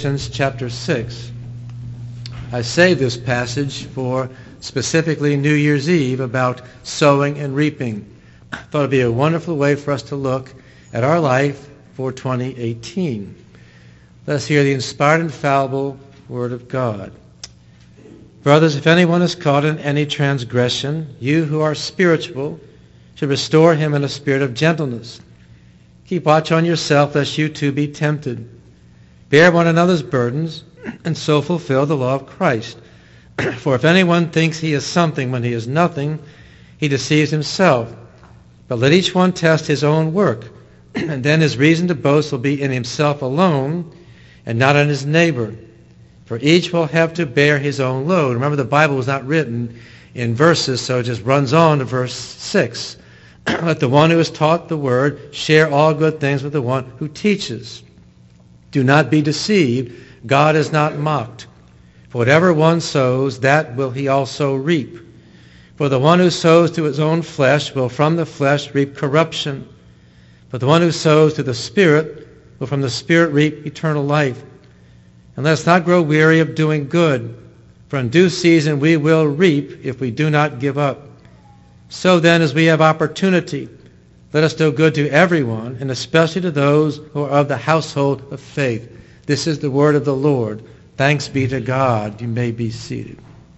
Galatians chapter 6. I saved this passage for specifically New Year's Eve about sowing and reaping. I thought it would be a wonderful way for us to look at our life for 2018. Let us hear the inspired, infallible Word of God. Brothers, if anyone is caught in any transgression, you who are spiritual should restore him in a spirit of gentleness. Keep watch on yourself, lest you too be tempted. Bear one another's burdens, and so fulfill the law of Christ. For if anyone thinks he is something when he is nothing, he deceives himself. But let each one test his own work, and then his reason to boast will be in himself alone, and not on his neighbor. For each will have to bear his own load. Remember, the Bible was not written in verses, so it just runs on to verse 6. Let the one who is taught the word share all good things with the one who teaches. Do not be deceived. God is not mocked. For whatever one sows, that will he also reap. For the one who sows to his own flesh will from the flesh reap corruption. But the one who sows to the Spirit will from the Spirit reap eternal life. And let us not grow weary of doing good, for in due season we will reap if we do not give up. So then, as we have opportunity, let us do good to everyone, and especially to those who are of the household of faith. This is the word of the Lord. Thanks be to God. You may be seated.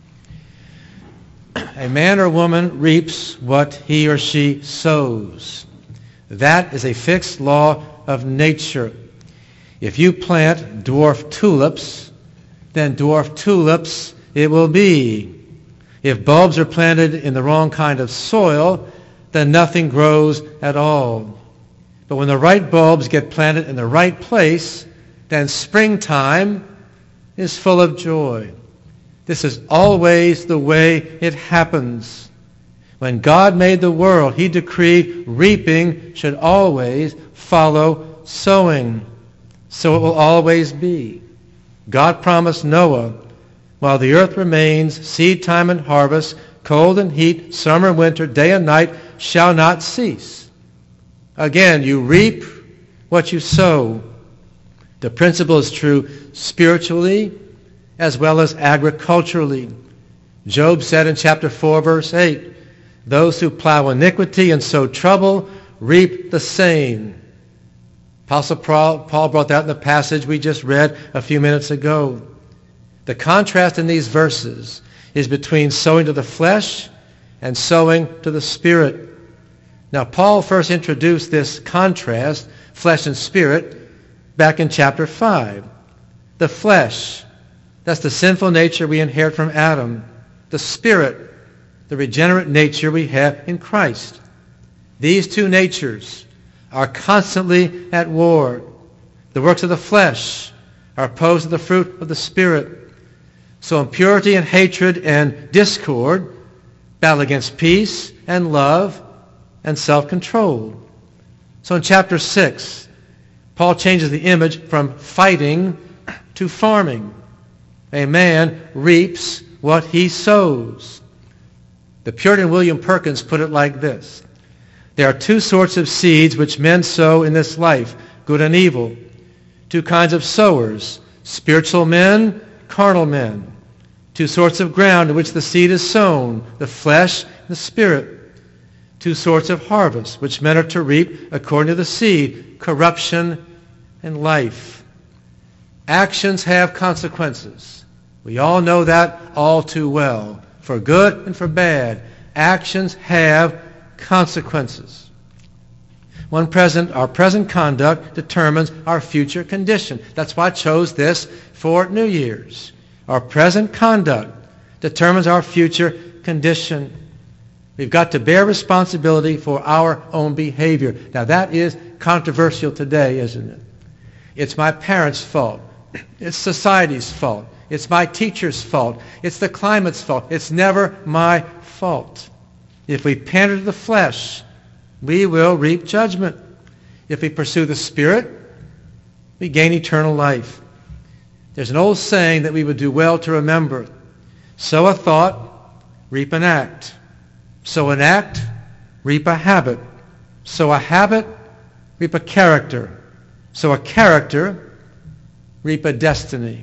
A man or woman reaps what he or she sows. That is a fixed law of nature. If you plant dwarf tulips, then dwarf tulips it will be. If bulbs are planted in the wrong kind of soil, then nothing grows at all. But when the right bulbs get planted in the right place, then springtime is full of joy. This is always the way it happens. When God made the world, he decreed reaping should always follow sowing. So it will always be. God promised Noah, while the earth remains, seed time and harvest, cold and heat, summer and winter, day and night shall not cease. Again, you reap what you sow. The principle is true spiritually as well as agriculturally. Job said in chapter 4, verse 8, those who plow iniquity and sow trouble reap the same. Apostle Paul brought that in the passage we just read a few minutes ago. The contrast in these verses is between sowing to the flesh and sowing to the Spirit. Now, Paul first introduced this contrast, flesh and spirit, back in chapter 5. The flesh, that's the sinful nature we inherit from Adam. The Spirit, the regenerate nature we have in Christ. These two natures are constantly at war. The works of the flesh are opposed to the fruit of the Spirit. So impurity and hatred and discord battle against peace and love and self-control. So in chapter 6, Paul changes the image from fighting to farming. A man reaps what he sows. The Puritan William Perkins put it like this. There are two sorts of seeds which men sow in this life, good and evil. Two kinds of sowers, spiritual men, carnal men. Two sorts of ground in which the seed is sown, the flesh and the spirit. Two sorts of harvest, which men are to reap according to the seed, corruption and life. Actions have consequences. We all know that all too well. For good and for bad, actions have consequences. Our present conduct determines our future condition. That's why I chose this for New Year's. Our present conduct determines our future condition. We've got to bear responsibility for our own behavior. Now that is controversial today, isn't it? It's my parents' fault. It's society's fault. It's my teacher's fault. It's the climate's fault. It's never my fault. If we pander to the flesh, we will reap judgment. If we pursue the Spirit, we gain eternal life. There's an old saying that we would do well to remember. Sow a thought, reap an act. Sow an act, reap a habit. Sow a habit, reap a character. Sow a character, reap a destiny.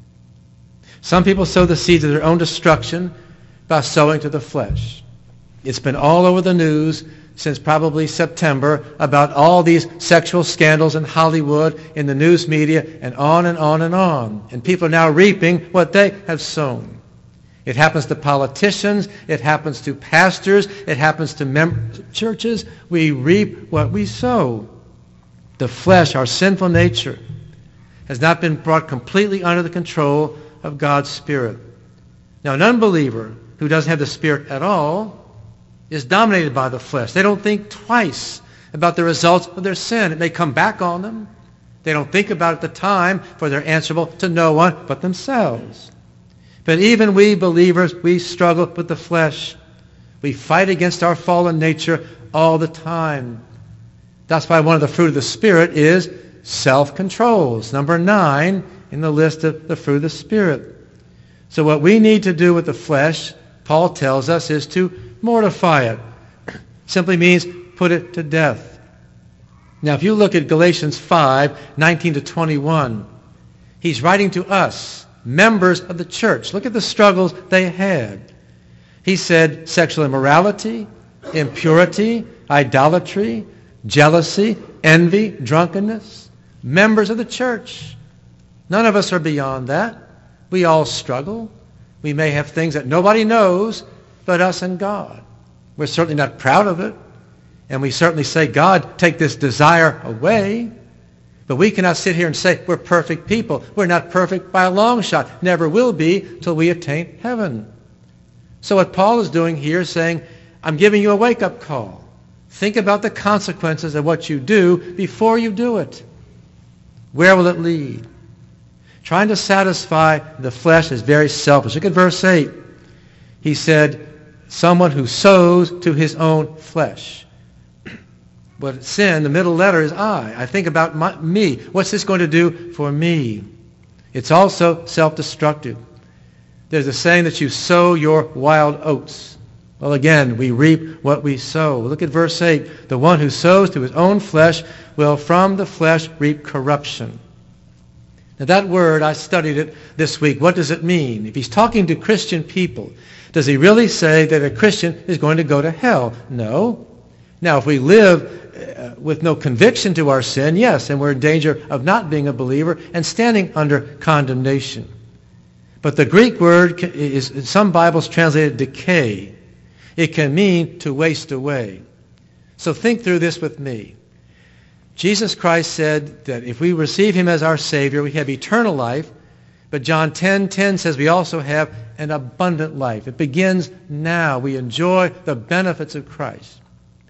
Some people sow the seeds of their own destruction by sowing to the flesh. It's been all over the news since probably September about all these sexual scandals in Hollywood, in the news media, and on and on and on. And people are now reaping what they have sown. It happens to politicians. It happens to pastors. It happens to members of churches. We reap what we sow. The flesh, our sinful nature, has not been brought completely under the control of God's Spirit. Now, an unbeliever who doesn't have the Spirit at all is dominated by the flesh. They don't think twice about the results of their sin. It may come back on them. They don't think about it at the time, for they're answerable to no one but themselves. But even we believers, we struggle with the flesh. We fight against our fallen nature all the time. That's why one of the fruit of the Spirit is self-control. It's number 9 in the list of the fruit of the Spirit. So what we need to do with the flesh, Paul tells us, is to mortify it. Simply means put it to death. Now, if you look at Galatians 5:19 to 21, he's writing to us, members of the church. Look at the struggles they had. He said sexual immorality, impurity, idolatry, jealousy, envy, drunkenness. Members of the church. None of us are beyond that. We all struggle. We may have things that nobody knows but us and God. We're certainly not proud of it. And we certainly say, God, take this desire away. But we cannot sit here and say we're perfect people. We're not perfect by a long shot. Never will be till we attain heaven. So what Paul is doing here is saying, I'm giving you a wake-up call. Think about the consequences of what you do before you do it. Where will it lead? Trying to satisfy the flesh is very selfish. Look at verse 8. He said, someone who sows to his own flesh. But sin, the middle letter is I. I think about me. What's this going to do for me? It's also self-destructive. There's a saying that you sow your wild oats. Well, again, we reap what we sow. Look at verse 8. The one who sows to his own flesh will from the flesh reap corruption. Now that word, I studied it this week. What does it mean? If he's talking to Christian people, does he really say that a Christian is going to go to hell? No. Now, if we live with no conviction to our sin, yes, and we're in danger of not being a believer and standing under condemnation. But the Greek word is, in some Bibles, translated decay. It can mean to waste away. So think through this with me. Jesus Christ said that if we receive him as our Savior, we have eternal life. But John 10:10 says we also have an abundant life. It begins now. We enjoy the benefits of Christ.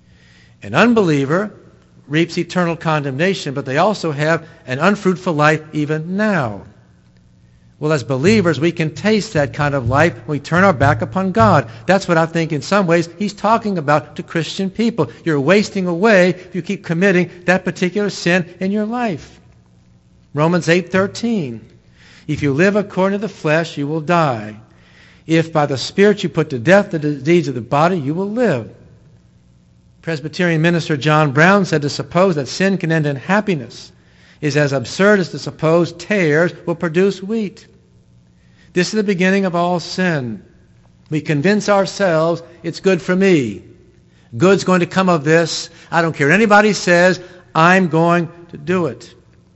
An unbeliever reaps eternal condemnation, but they also have an unfruitful life even now. Well, as believers, we can taste that kind of life when we turn our back upon God. That's what I think in some ways he's talking about to Christian people. You're wasting away if you keep committing that particular sin in your life. Romans 8:13. If you live according to the flesh, you will die. If by the Spirit you put to death the deeds of the body, you will live. Presbyterian minister John Brown said to suppose that sin can end in happiness is as absurd as to suppose tares will produce wheat. This is the beginning of all sin. We convince ourselves it's good for me. Good's going to come of this. I don't care what anybody says. I'm going to do it.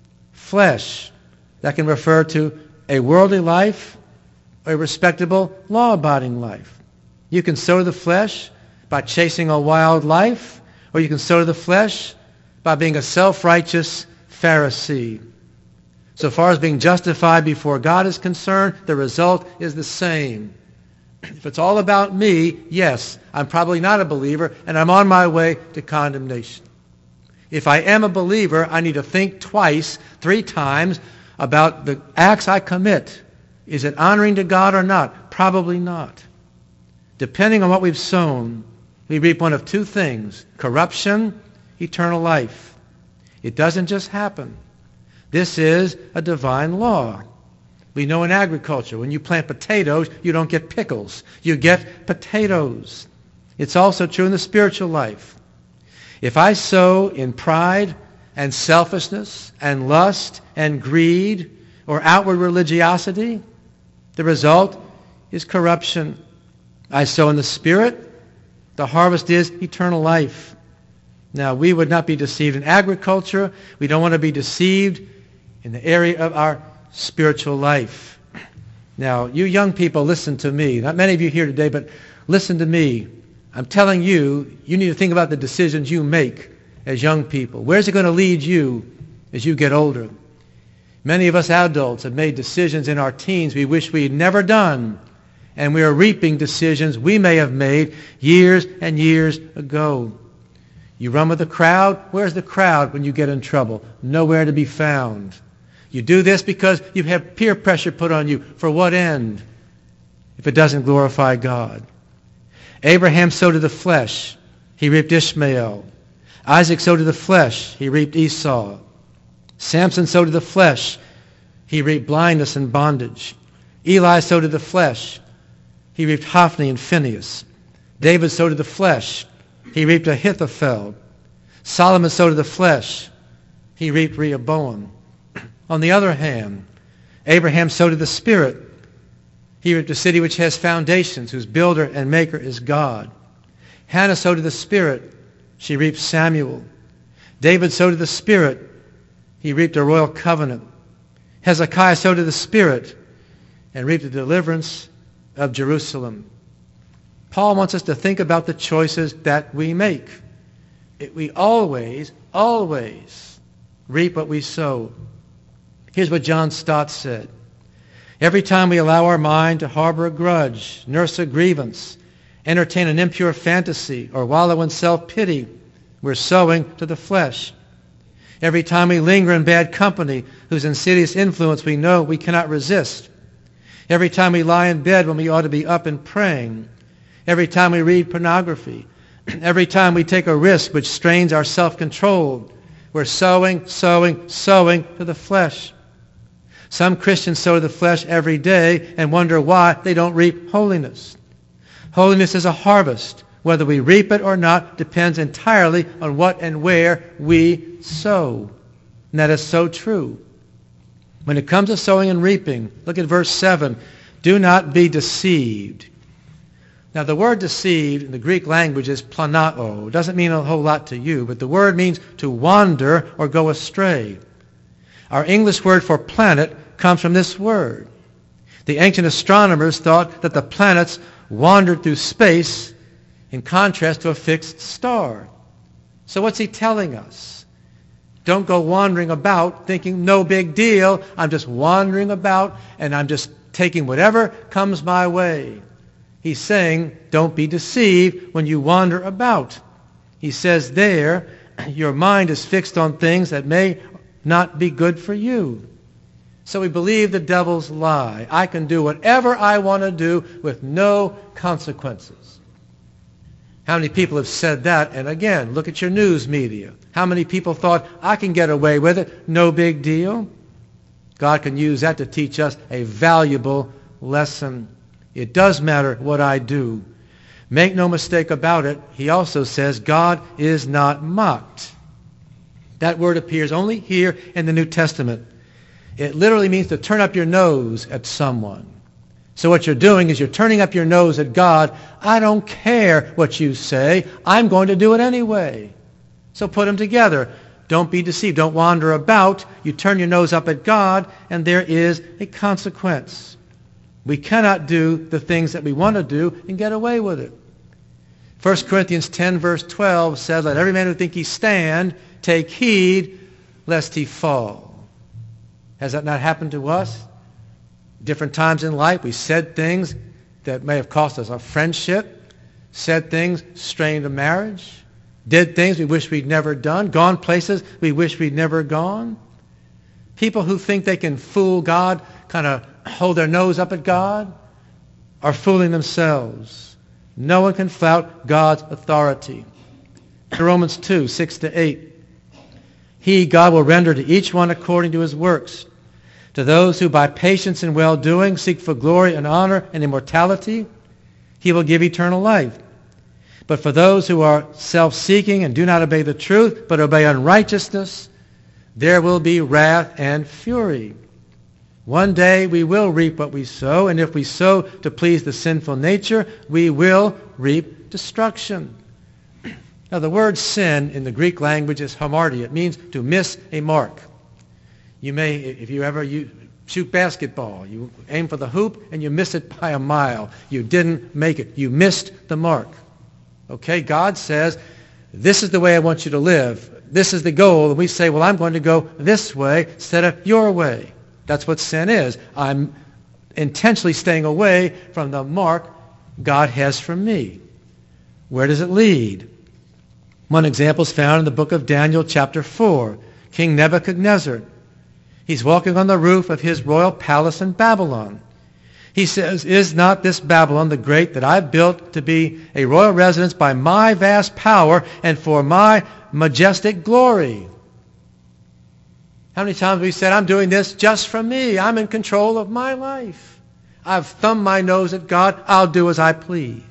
Flesh. That can refer to a worldly life or a respectable, law-abiding life. You can sow to the flesh by chasing a wild life, or you can sow to the flesh by being a self-righteous Pharisee. So far as being justified before God is concerned, the result is the same. If it's all about me, yes, I'm probably not a believer, and I'm on my way to condemnation. If I am a believer, I need to think twice, 3 times, about the acts I commit. Is it honoring to God or not? Probably not. Depending on what we've sown, we reap one of 2 things: corruption, eternal life. It doesn't just happen. This is a divine law. We know in agriculture, when you plant potatoes, you don't get pickles. You get potatoes. It's also true in the spiritual life. If I sow in pride and selfishness and lust and greed or outward religiosity, the result is corruption. I sow in the Spirit. The harvest is eternal life. Now, we would not be deceived in agriculture. We don't want to be deceived in the area of our spiritual life. Now, you young people, listen to me. Not many of you here today, but listen to me. I'm telling you, you need to think about the decisions you make as young people. Where's it going to lead you as you get older? Many of us adults have made decisions in our teens we wish we had never done, and we are reaping decisions we may have made years and years ago. You run with the crowd. Where's the crowd when you get in trouble? Nowhere to be found. You do this because you have peer pressure put on you. For what end? If it doesn't glorify God. Abraham sowed to the flesh. He reaped Ishmael. Isaac sowed to the flesh. He reaped Esau. Samson sowed to the flesh. He reaped blindness and bondage. Eli sowed to the flesh. He reaped Hophni and Phinehas. David sowed to the flesh. He reaped Ahithophel. Solomon sowed to the flesh. He reaped Rehoboam. On the other hand, Abraham sowed to the Spirit. He reaped a city which has foundations, whose builder and maker is God. Hannah sowed to the Spirit. She reaped Samuel. David sowed to the Spirit. He reaped a royal covenant. Hezekiah sowed to the Spirit and reaped the deliverance of Jerusalem. Paul wants us to think about the choices that we make. We always reap what we sow. Here's what John Stott said. Every time we allow our mind to harbor a grudge, nurse a grievance, entertain an impure fantasy, or wallow in self-pity, we're sowing to the flesh. Every time we linger in bad company, whose insidious influence we know we cannot resist. Every time we lie in bed when we ought to be up and praying. Every time we read pornography. Every time we take a risk which strains our self-control. We're sowing to the flesh. Some Christians sow to the flesh every day and wonder why they don't reap holiness. Holiness is a harvest. Whether we reap it or not depends entirely on what and where we sow. And that is so true. When it comes to sowing and reaping, look at verse 7. Do not be deceived. Now, the word deceived in the Greek language is planao. It doesn't mean a whole lot to you, but the word means to wander or go astray. Our English word for planet comes from this word. The ancient astronomers thought that the planets wandered through space in contrast to a fixed star. So what's he telling us? Don't go wandering about thinking, no big deal. I'm just wandering about and I'm just taking whatever comes my way. He's saying, don't be deceived when you wander about. He says there, your mind is fixed on things that may not be good for you. So we believe the devil's lie. I can do whatever I want to do with no consequences. How many people have said that? And again, look at your news media. How many people thought, I can get away with it, no big deal? God can use that to teach us a valuable lesson. It does matter what I do. Make no mistake about it, he also says, God is not mocked. That word appears only here in the New Testament. It literally means to turn up your nose at someone. So what you're doing is you're turning up your nose at God. I don't care what you say. I'm going to do it anyway. So put them together. Don't be deceived. Don't wander about. You turn your nose up at God, and there is a consequence. We cannot do the things that we want to do and get away with it. 1 Corinthians 10 verse 12 says, let every man who think he stand take heed lest he fall. Has that not happened to us? Different times in life we said things that may have cost us our friendship, said things strained a marriage, did things we wish we'd never done, gone places we wish we'd never gone. People who think they can fool God, kind of hold their nose up at God, are fooling themselves. No one can flout God's authority. Romans 2, 6-8. He, God, will render to each one according to his works. To those who by patience and well-doing seek for glory and honor and immortality, he will give eternal life. But for those who are self-seeking and do not obey the truth, but obey unrighteousness, there will be wrath and fury. One day we will reap what we sow, and if we sow to please the sinful nature, we will reap destruction. Now, the word sin in the Greek language is hamartia. It means to miss a mark. You may, if you shoot basketball, you aim for the hoop and you miss it by a mile. You didn't make it. You missed the mark. Okay, God says, this is the way I want you to live. This is the goal. And we say, well, I'm going to go this way instead of your way. That's what sin is. I'm intentionally staying away from the mark God has for me. Where does it lead? One example is found in the book of Daniel, chapter 4. King Nebuchadnezzar. He's walking on the roof of his royal palace in Babylon. He says, is not this Babylon the great that I built to be a royal residence by my vast power and for my majestic glory? How many times have we said, I'm doing this just for me. I'm in control of my life. I've thumbed my nose at God. I'll do as I please.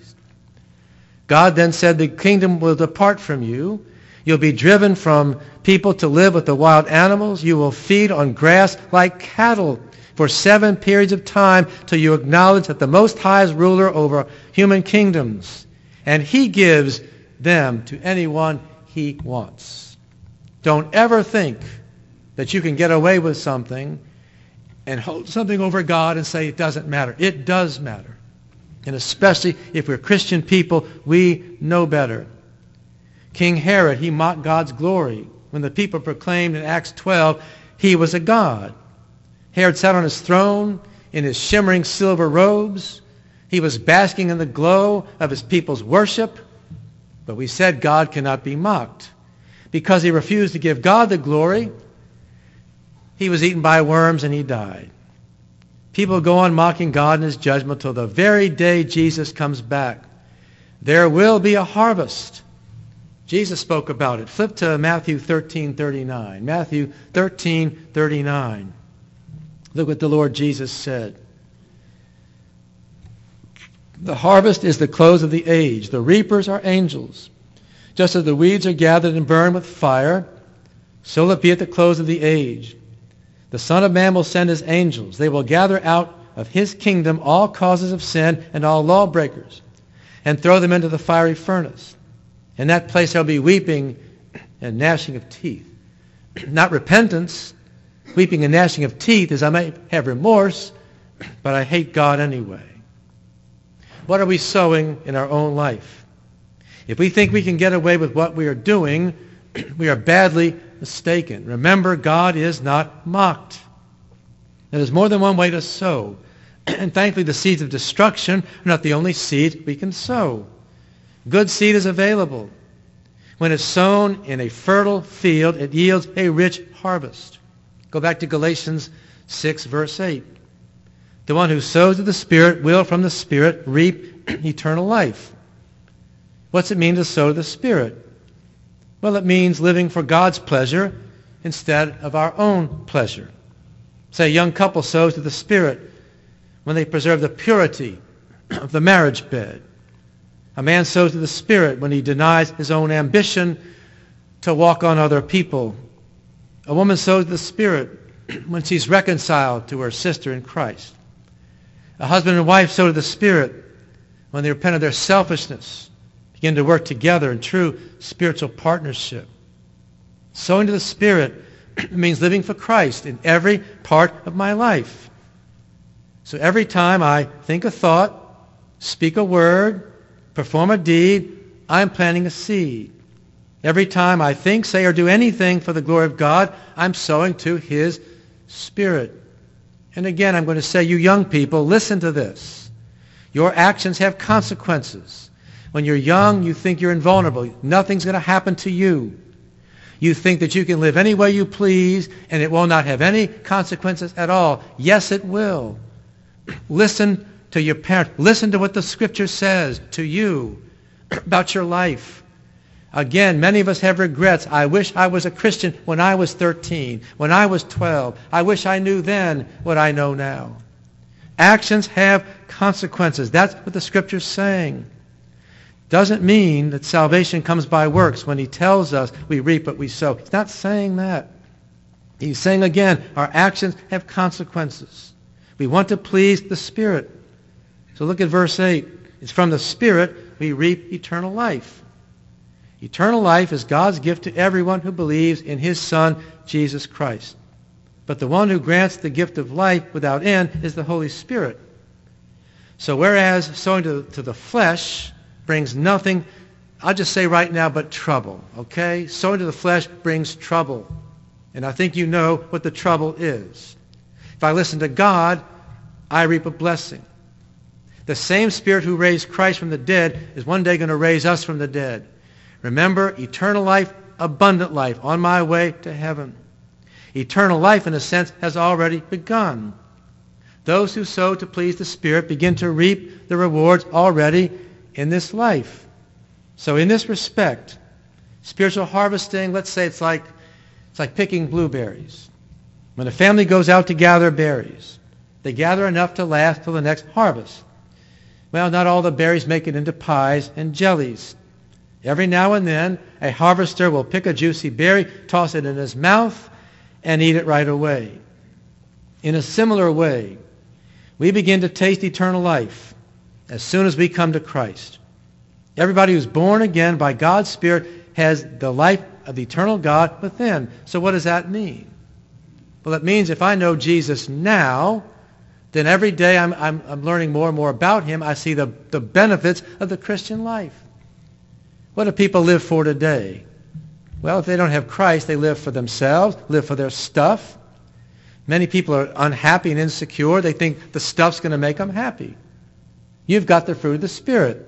God then said, the kingdom will depart from you. You'll be driven from people to live with the wild animals. You will feed on grass like cattle for 7 periods of time till you acknowledge that the Most High is ruler over human kingdoms. And he gives them to anyone he wants. Don't ever think that you can get away with something and hold something over God and say it doesn't matter. It does matter. And especially if we're Christian people, we know better. King Herod, he mocked God's glory. When the people proclaimed in Acts 12, he was a god. Herod sat on his throne in his shimmering silver robes. He was basking in the glow of his people's worship. But we said God cannot be mocked. Because he refused to give God the glory, he was eaten by worms and he died. People go on mocking God in his judgment till the very day Jesus comes back. There will be a harvest. Jesus spoke about it. Flip to Matthew 13:39. Matthew 13:39. Look what the Lord Jesus said. The harvest is the close of the age. The reapers are angels. Just as the weeds are gathered and burned with fire, so will it be at the close of the age. The Son of Man will send his angels. They will gather out of his kingdom all causes of sin and all lawbreakers and throw them into the fiery furnace. In that place there will be weeping and gnashing of teeth. Not repentance. Weeping and gnashing of teeth is I may have remorse, but I hate God anyway. What are we sowing in our own life? If we think we can get away with what we are doing, we are badly mistaken. Remember, God is not mocked. Now, there's more than one way to sow. And thankfully, the seeds of destruction are not the only seed we can sow. Good seed is available. When it's sown in a fertile field, it yields a rich harvest. Go back to Galatians 6, verse 8. The one who sows to the Spirit will from the Spirit reap eternal life. What's it mean to sow to the Spirit? Well, it means living for God's pleasure instead of our own pleasure. Say a young couple sows to the Spirit when they preserve the purity of the marriage bed. A man sows to the Spirit when he denies his own ambition to walk on other people. A woman sows to the Spirit when she's reconciled to her sister in Christ. A husband and wife sow to the Spirit when they repent of their selfishness, begin to work together in true spiritual partnership. Sowing to the Spirit means living for Christ in every part of my life. So every time I think a thought, speak a word, perform a deed, I'm planting a seed. Every time I think, say, or do anything for the glory of God, I'm sowing to his Spirit. And again, I'm going to say, you young people, listen to this. Your actions have consequences. When you're young, you think you're invulnerable. Nothing's going to happen to you. You think that you can live any way you please, and it will not have any consequences at all. Yes, it will. Listen to your parents. Listen to what the Scripture says to you about your life. Again, many of us have regrets. I wish I was a Christian when I was 13, when I was 12. I wish I knew then what I know now. Actions have consequences. That's what the Scripture's saying. Doesn't mean that salvation comes by works when he tells us we reap what we sow. He's not saying that. He's saying again, our actions have consequences. We want to please the Spirit. So look at verse 8. It's from the Spirit we reap eternal life. Eternal life is God's gift to everyone who believes in His Son, Jesus Christ. But the one who grants the gift of life without end is the Holy Spirit. So whereas sowing to the flesh brings nothing, I'll just say right now, but trouble. Okay? Sowing to the flesh brings trouble. And I think you know what the trouble is. If I listen to God, I reap a blessing. The same Spirit who raised Christ from the dead is one day going to raise us from the dead. Remember, eternal life, abundant life, on my way to heaven. Eternal life, in a sense, has already begun. Those who sow to please the Spirit begin to reap the rewards already in this life. So in this respect, spiritual harvesting, let's say it's like picking blueberries. When a family goes out to gather berries, they gather enough to last till the next harvest. Well, not all the berries make it into pies and jellies. Every now and then, a harvester will pick a juicy berry, toss it in his mouth, and eat it right away. In a similar way, we begin to taste eternal life as soon as we come to Christ. Everybody who's born again by God's Spirit has the life of the eternal God within. So what does that mean? Well, it means if I know Jesus now, then every day I'm learning more and more about Him. I see the benefits of the Christian life. What do people live for today? Well, if they don't have Christ, they live for themselves, live for their stuff. Many people are unhappy and insecure. They think the stuff's going to make them happy. You've got the fruit of the Spirit.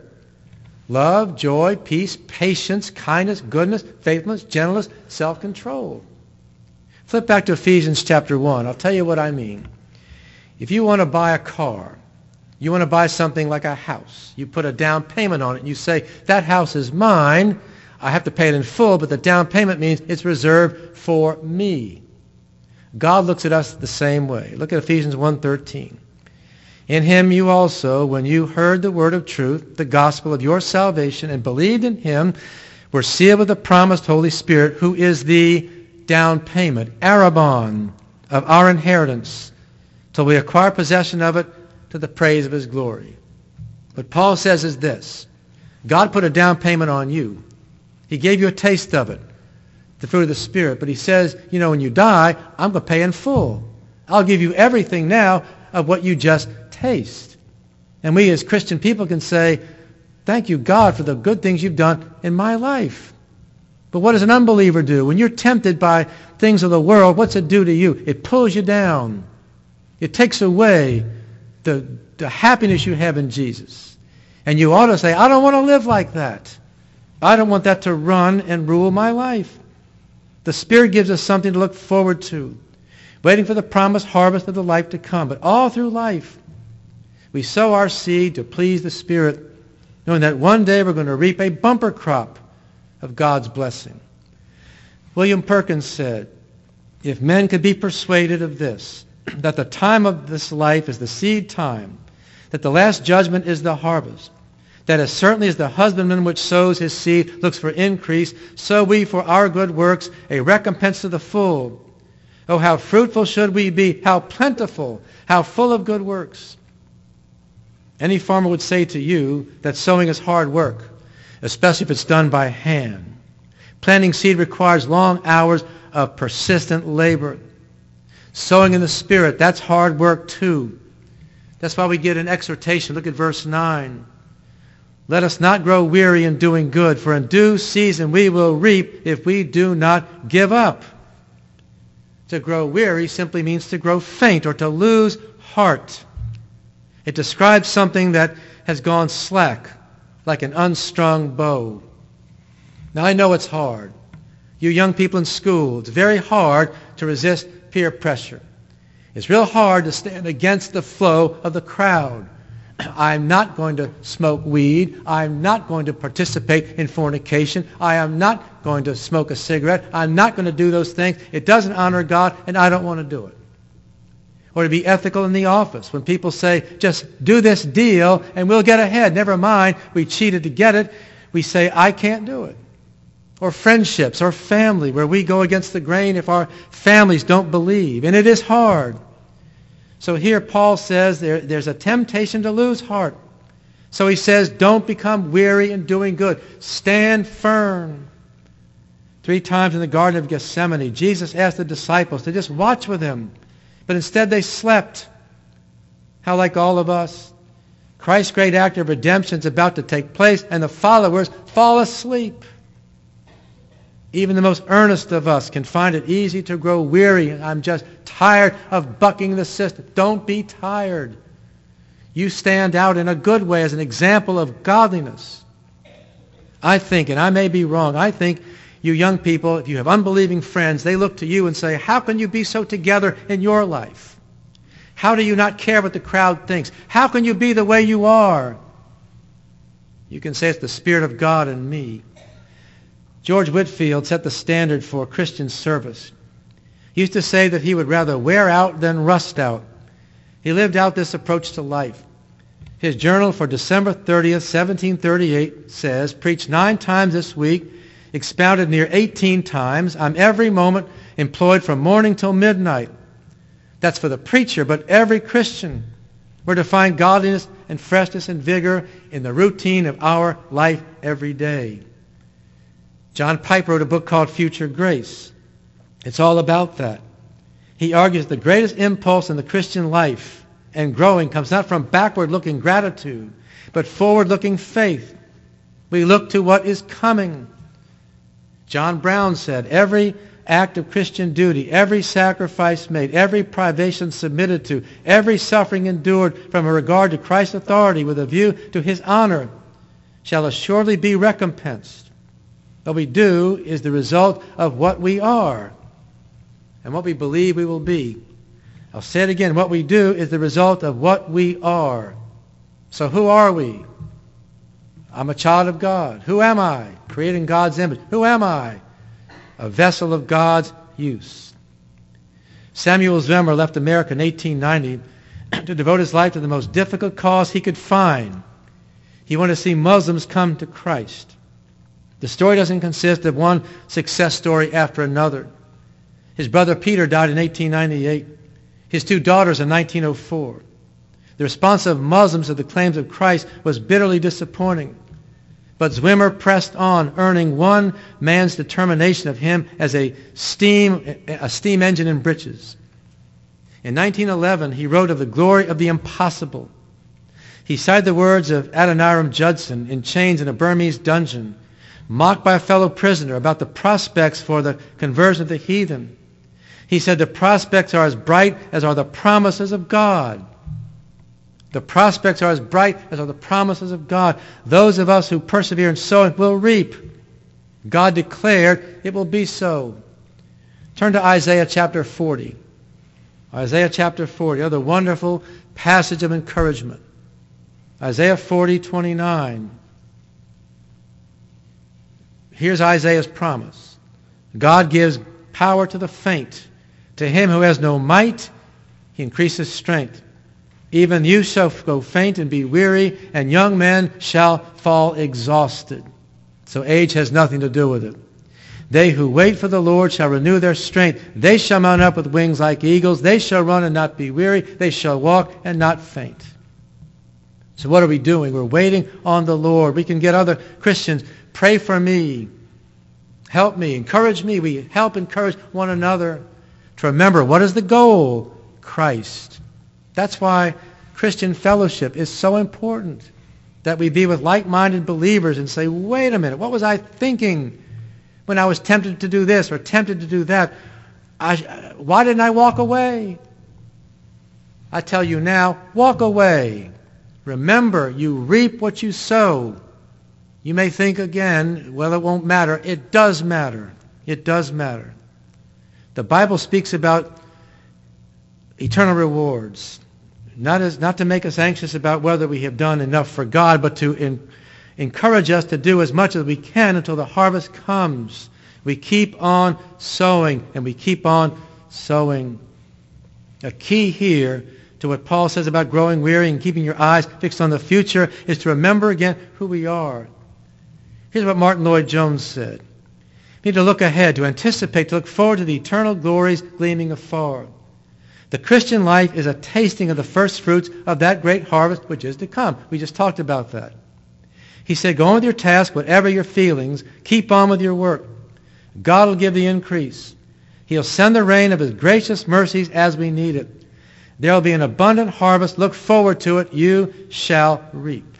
Love, joy, peace, patience, kindness, goodness, faithfulness, gentleness, self-control. Flip back to Ephesians chapter 1. I'll tell you what I mean. If you want to buy a car, you want to buy something like a house. You put a down payment on it and you say, that house is mine. I have to pay it in full, but the down payment means it's reserved for me. God looks at us the same way. Look at Ephesians 1:13. In Him you also, when you heard the word of truth, the gospel of your salvation, and believed in Him, were sealed with the promised Holy Spirit, who is the down payment, arrabon, of our inheritance, till we acquire possession of it to the praise of His glory. What Paul says is this. God put a down payment on you. He gave you a taste of it, the fruit of the Spirit. But He says, when you die, I'm going to pay in full. I'll give you everything now of what you just taste. And we as Christian people can say, thank you, God, for the good things you've done in my life. But what does an unbeliever do? When you're tempted by things of the world, what's it do to you? It pulls you down. It takes away the happiness you have in Jesus. And you ought to say, I don't want to live like that. I don't want that to run and rule my life. The Spirit gives us something to look forward to, waiting for the promised harvest of the life to come. But all through life, we sow our seed to please the Spirit, knowing that one day we're going to reap a bumper crop of God's blessing. William Perkins said, if men could be persuaded of this, that the time of this life is the seed time, that the last judgment is the harvest, that as certainly as the husbandman which sows his seed looks for increase, so we for our good works a recompense to the full. Oh, how fruitful should we be, how plentiful, how full of good works. Any farmer would say to you that sowing is hard work, especially if it's done by hand. Planting seed requires long hours of persistent labor. Sowing in the Spirit, that's hard work too. That's why we get an exhortation. Look at verse 9. Let us not grow weary in doing good, for in due season we will reap if we do not give up. To grow weary simply means to grow faint or to lose heart. It describes something that has gone slack, like an unstrung bow. Now I know it's hard. You young people in school, it's very hard to resist peer pressure. It's real hard to stand against the flow of the crowd. I'm not going to smoke weed. I'm not going to participate in fornication. I am not going to smoke a cigarette. I'm not going to do those things. It doesn't honor God, and I don't want to do it. Or to be ethical in the office. When people say, just do this deal and we'll get ahead. Never mind, we cheated to get it. We say, I can't do it. or friendships or family where we go against the grain if our families don't believe. And it is hard. So here Paul says there's a temptation to lose heart. So he says, don't become weary in doing good. Stand firm. 3 times in the Garden of Gethsemane, Jesus asked the disciples to just watch with him. But instead they slept. How like all of us. Christ's great act of redemption is about to take place, and the followers fall asleep. Even the most earnest of us can find it easy to grow weary. I'm just tired of bucking the system. Don't be tired. You stand out in a good way as an example of godliness. I think, and I may be wrong, I think you young people, if you have unbelieving friends, they look to you and say, how can you be so together in your life? How do you not care what the crowd thinks? How can you be the way you are? You can say it's the Spirit of God in me. George Whitefield set the standard for Christian service. He used to say that he would rather wear out than rust out. He lived out this approach to life. His journal for December 30th, 1738 says, preached 9 times this week, expounded near 18 times. I'm every moment employed from morning till midnight. That's for the preacher, but every Christian. We're to find godliness and freshness and vigor in the routine of our life every day. John Piper wrote a book called Future Grace. It's all about that. He argues the greatest impulse in the Christian life and growing comes not from backward-looking gratitude, but forward-looking faith. We look to what is coming. John Brown said, every act of Christian duty, every sacrifice made, every privation submitted to, every suffering endured from a regard to Christ's authority with a view to his honor shall assuredly be recompensed. What we do is the result of what we are and what we believe we will be. I'll say it again. What we do is the result of what we are. So who are we? I'm a child of God. Who am I? Created in God's image. Who am I? A vessel of God's use. Samuel Zwemer left America in 1890 to devote his life to the most difficult cause he could find. He wanted to see Muslims come to Christ. The story doesn't consist of one success story after another. His brother Peter died in 1898. His 2 daughters in 1904. The response of Muslims to the claims of Christ was bitterly disappointing. But Zwemer pressed on, earning one man's determination of him as a steam engine in breeches. In 1911, he wrote of the glory of the impossible. He cited the words of Adoniram Judson in chains in a Burmese dungeon, mocked by a fellow prisoner about the prospects for the conversion of the heathen. He said the prospects are as bright as are the promises of God. The prospects are as bright as are the promises of God. Those of us who persevere in sowing will reap. God declared it will be so. Turn to Isaiah chapter 40. Isaiah chapter 40, another wonderful passage of encouragement. Isaiah 40:29. Here's Isaiah's promise. God gives power to the faint. To him who has no might, he increases strength. Even you shall go faint and be weary, and young men shall fall exhausted. So age has nothing to do with it. They who wait for the Lord shall renew their strength. They shall mount up with wings like eagles. They shall run and not be weary. They shall walk and not faint. So what are we doing? We're waiting on the Lord. We can get other Christians, pray for me, help me, encourage me. We help encourage one another to remember what is the goal? Christ. That's why Christian fellowship is so important, that we be with like-minded believers and say, wait a minute, what was I thinking when I was tempted to do this or tempted to do that? Why didn't I walk away? I tell you now, walk away. Remember, you reap what you sow. You may think again, well, it won't matter. It does matter. It does matter. The Bible speaks about eternal rewards. Not to make us anxious about whether we have done enough for God, but to encourage us to do as much as we can until the harvest comes. We keep on sowing, and we keep on sowing. A key here to what Paul says about growing weary and keeping your eyes fixed on the future is to remember again who we are. Here's what Martin Lloyd-Jones said. We need to look ahead, to anticipate, to look forward to the eternal glories gleaming afar. The Christian life is a tasting of the first fruits of that great harvest which is to come. We just talked about that. He said, go on with your task, whatever your feelings. Keep on with your work. God will give the increase. He'll send the rain of His gracious mercies as we need it. There will be an abundant harvest. Look forward to it. You shall reap.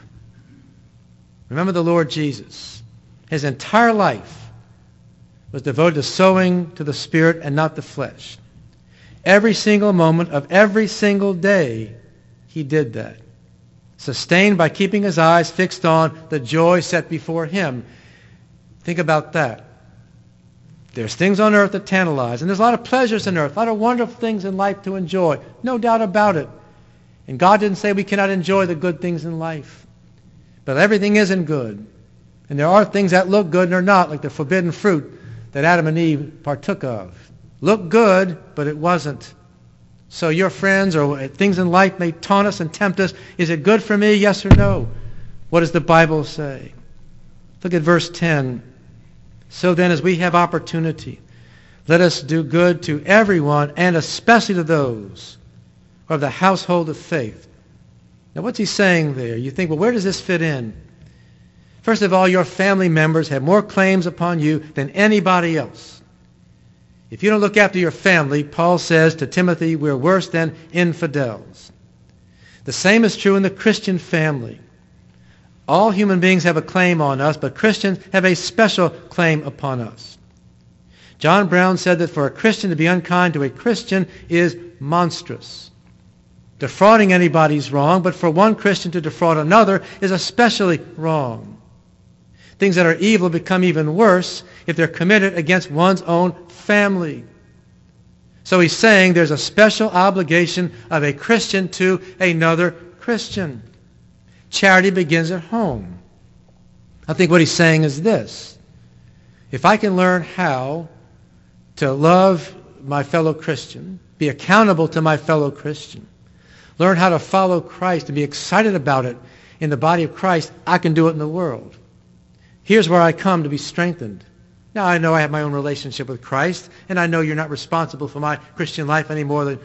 Remember the Lord Jesus. His entire life was devoted to sowing to the Spirit and not the flesh. Every single moment of every single day, He did that. Sustained by keeping His eyes fixed on the joy set before Him. Think about that. There's things on earth that tantalize, and there's a lot of pleasures on earth, a lot of wonderful things in life to enjoy. No doubt about it. And God didn't say we cannot enjoy the good things in life. But everything isn't good. And there are things that look good and are not, like the forbidden fruit that Adam and Eve partook of. Looked good, but it wasn't. So your friends or things in life may taunt us and tempt us. Is it good for me? Yes or no? What does the Bible say? Look at verse 10. So then, as we have opportunity, let us do good to everyone, and especially to those of the household of faith. Now, what's he saying there? You think, well, where does this fit in? First of all, your family members have more claims upon you than anybody else. If you don't look after your family, Paul says to Timothy, we're worse than infidels. The same is true in the Christian family. All human beings have a claim on us, but Christians have a special claim upon us. John Brown said that for a Christian to be unkind to a Christian is monstrous. Defrauding anybody is wrong, but for one Christian to defraud another is especially wrong. Things that are evil become even worse if they're committed against one's own family. So he's saying there's a special obligation of a Christian to another Christian. Charity begins at home. I think what he's saying is this. If I can learn how to love my fellow Christian, be accountable to my fellow Christian, learn how to follow Christ and be excited about it in the body of Christ, I can do it in the world. Here's where I come to be strengthened. Now, I know I have my own relationship with Christ, and I know you're not responsible for my Christian life any more than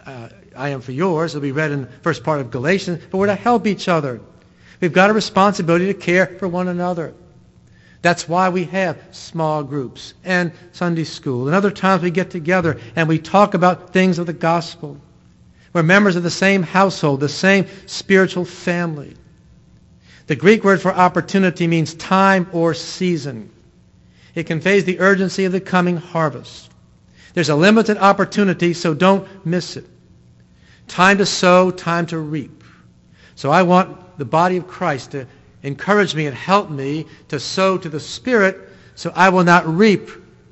I am for yours. It'll be read in the first part of Galatians. But we're to help each other. We've got a responsibility to care for one another. That's why we have small groups and Sunday school. And other times we get together and we talk about things of the gospel. We're members of the same household, the same spiritual family. The Greek word for opportunity means time or season. It conveys the urgency of the coming harvest. There's a limited opportunity, so don't miss it. Time to sow, time to reap. So I want the body of Christ to encourage me and help me to sow to the Spirit so I will not reap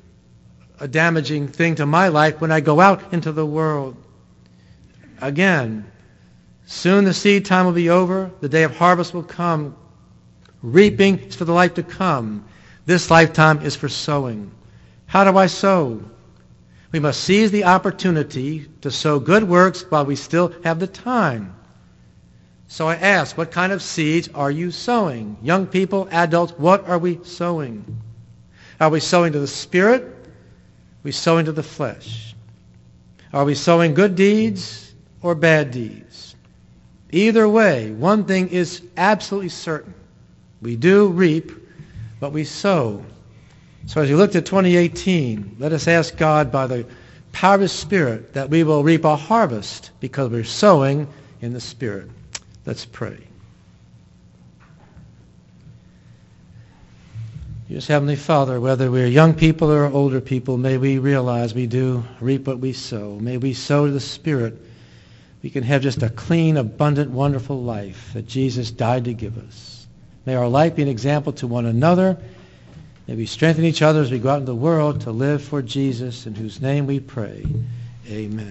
a damaging thing to my life when I go out into the world. Again, soon the seed time will be over. The day of harvest will come. Reaping is for the life to come. This lifetime is for sowing. How do I sow? We must seize the opportunity to sow good works while we still have the time. So I ask, what kind of seeds are you sowing? Young people, adults, what are we sowing? Are we sowing to the Spirit? Are we sowing to the flesh? Are we sowing good deeds or bad deeds? Either way, one thing is absolutely certain. We do reap what we sow. So as you look to 2018, let us ask God by the power of His Spirit that we will reap a harvest because we're sowing in the Spirit. Let's pray. Dear Heavenly Father, whether we're young people or older people, may we realize we do reap what we sow. May we sow to the Spirit. We can have just a clean, abundant, wonderful life that Jesus died to give us. May our life be an example to one another. May we strengthen each other as we go out into the world to live for Jesus, in whose name we pray. Amen.